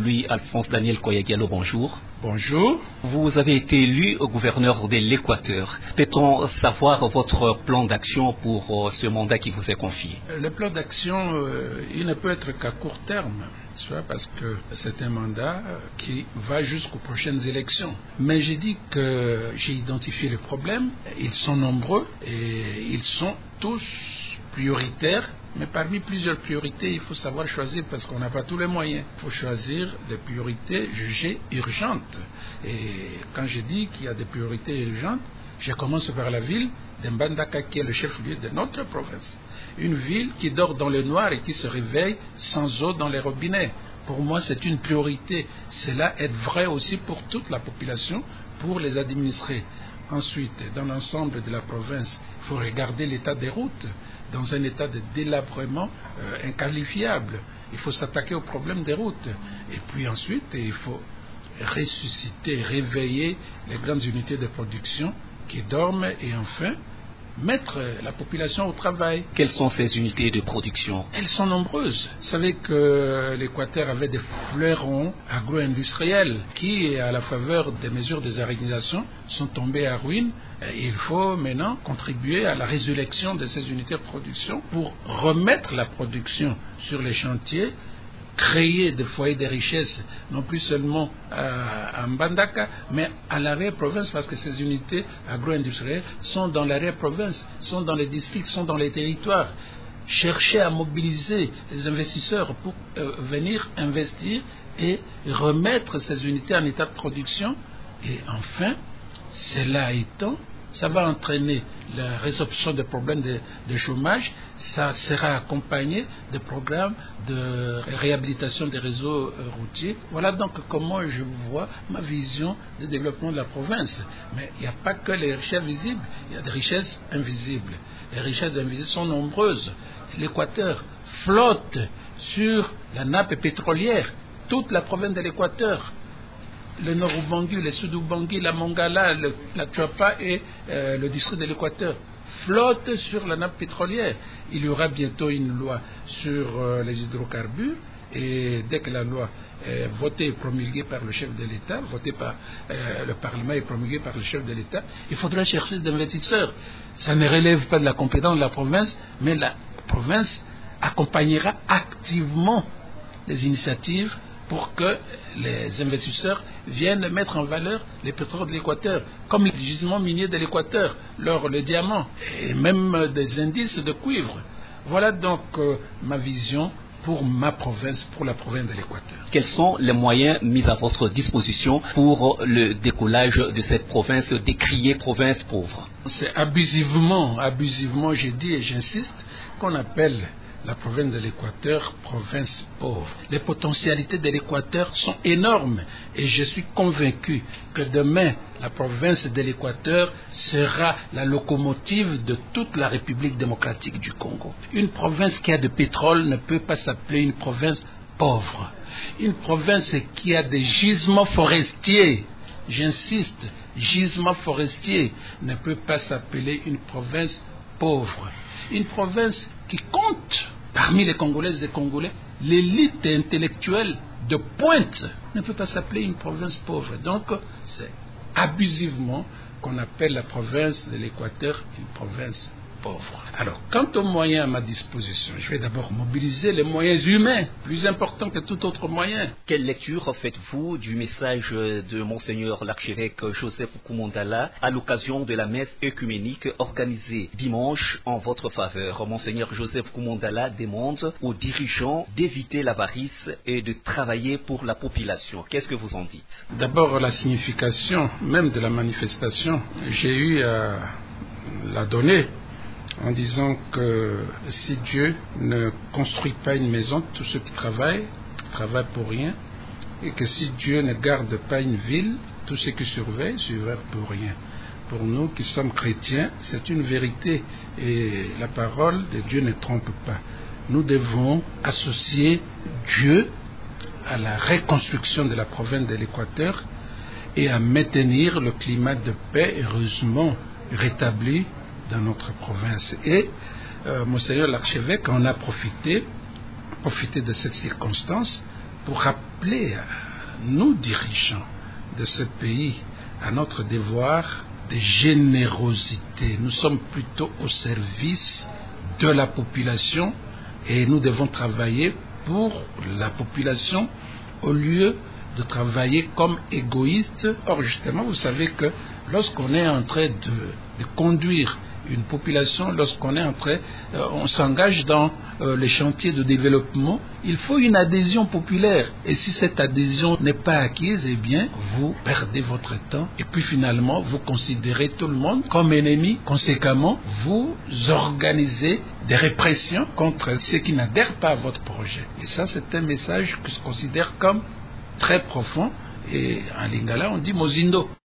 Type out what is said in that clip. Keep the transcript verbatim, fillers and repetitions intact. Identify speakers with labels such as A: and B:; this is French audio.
A: Louis Alphonse Daniel Koya Diallo, bonjour.
B: Bonjour.
A: Vous avez été élu gouverneur de l'Équateur. Peut-on savoir votre plan d'action pour ce mandat qui vous est confié?
B: Le plan d'action, euh, il ne peut être qu'à court terme, soit parce que c'est un mandat qui va jusqu'aux prochaines élections. Mais j'ai dit que j'ai identifié les problèmes, ils sont nombreux et ils sont tous prioritaires. Mais parmi plusieurs priorités, il faut savoir choisir parce qu'on n'a pas tous les moyens. Il faut choisir des priorités jugées urgentes. Et quand je dis qu'il y a des priorités urgentes, je commence par la ville de Mbandaka qui est le chef-lieu de notre province. Une ville qui dort dans le noir et qui se réveille sans eau dans les robinets. Pour moi, c'est une priorité. Cela est vrai aussi pour toute la population, pour les administrés. Ensuite, dans l'ensemble de la province, il faut regarder l'état des routes, dans un état de délabrement euh, inqualifiable. Il faut s'attaquer au problème des routes. Et puis ensuite, il faut ressusciter, réveiller les grandes unités de production qui dorment et enfin, mettre la population au travail.
A: Quelles sont ces unités de production?
B: Elles sont nombreuses. Vous savez que l'Équateur avait des fleurons agro-industriels qui, à la faveur des mesures de désorganisation, sont tombés à ruine. Et il faut maintenant contribuer à la résurrection de ces unités de production pour remettre la production sur les chantiers, créer des foyers de richesse, non plus seulement à, à Mbandaka, mais à l'arrière-province, parce que ces unités agro-industrielles sont dans l'arrière-province, sont dans les districts, sont dans les territoires. Chercher à mobiliser les investisseurs pour euh, venir investir et remettre ces unités en état de production. Et enfin, cela étant, ça va entraîner la résolution des problèmes de, de chômage, ça sera accompagné de programmes de réhabilitation des réseaux euh, routiers. Voilà donc comment je vois ma vision de développement de la province. Mais il n'y a pas que les richesses visibles, il y a des richesses invisibles. Les richesses invisibles sont nombreuses. L'Équateur flotte sur la nappe pétrolière, toute la province de l'Équateur. Le Nord-Ubangi, le Sud-Ubangi, la Mongala, le, la Chuapa et euh, le district de l'Équateur flottent sur la nappe pétrolière. Il y aura bientôt une loi sur euh, les hydrocarbures et dès que la loi est votée et promulguée par le chef de l'État, votée par euh, le Parlement et promulguée par le chef de l'État, il faudra chercher des investisseurs. Ça ne relève pas de la compétence de la province, mais la province accompagnera activement les initiatives pour que les investisseurs viennent mettre en valeur les pétroles de l'Équateur, comme les gisements miniers de l'Équateur, l'or, le diamant, et même des indices de cuivre. Voilà donc euh, ma vision pour ma province, pour la province de l'Équateur.
A: Quels sont les moyens mis à votre disposition pour le décollage de cette province décriée province pauvre?
B: C'est abusivement, abusivement, je dis et j'insiste, qu'on appelle la province de l'Équateur, province pauvre. Les potentialités de l'Équateur sont énormes et je suis convaincu que demain, la province de l'Équateur sera la locomotive de toute la République démocratique du Congo. Une province qui a de pétrole ne peut pas s'appeler une province pauvre. Une province qui a des gisements forestiers, j'insiste, gisements forestiers, ne peut pas s'appeler une province pauvre. Une province qui compte parmi les Congolaises et les Congolais, l'élite intellectuelle de pointe ne peut pas s'appeler une province pauvre. Donc, c'est abusivement qu'on appelle la province de l'Équateur une province pauvre. Alors, quant aux moyens à ma disposition, je vais d'abord mobiliser les moyens humains, plus importants que tout autre moyen.
A: Quelle lecture faites-vous du message de Monseigneur l'archevêque Joseph Koumondala à l'occasion de la messe œcuménique organisée dimanche en votre faveur? Monseigneur Joseph Koumondala demande aux dirigeants d'éviter l'avarice et de travailler pour la population. Qu'est-ce que vous en dites?
B: D'abord, la signification même de la manifestation, j'ai eu à la donner en disant que si Dieu ne construit pas une maison, tous ceux qui travaillent, travaillent pour rien, et que si Dieu ne garde pas une ville, tous ceux qui surveillent, surveillent pour rien. Pour nous qui sommes chrétiens, c'est une vérité, et la parole de Dieu ne trompe pas. Nous devons associer Dieu à la reconstruction de la province de l'Équateur et à maintenir le climat de paix heureusement rétabli dans notre province. Et euh, Monseigneur l'archevêque en a profité, profité de cette circonstance pour rappeler à nous dirigeants de ce pays à notre devoir de générosité. Nous sommes plutôt au service de la population et nous devons travailler pour la population au lieu de travailler comme égoïste. Or, justement, vous savez que lorsqu'on est en train de, de conduire une population, lorsqu'on est en train, euh, on s'engage dans euh, les chantiers de développement, il faut une adhésion populaire. Et si cette adhésion n'est pas acquise, eh bien, vous perdez votre temps. Et puis finalement, vous considérez tout le monde comme ennemi. Conséquemment, vous organisez des répressions contre ceux qui n'adhèrent pas à votre projet. Et ça, c'est un message que je considère comme très profond, et en lingala on dit Mozindo.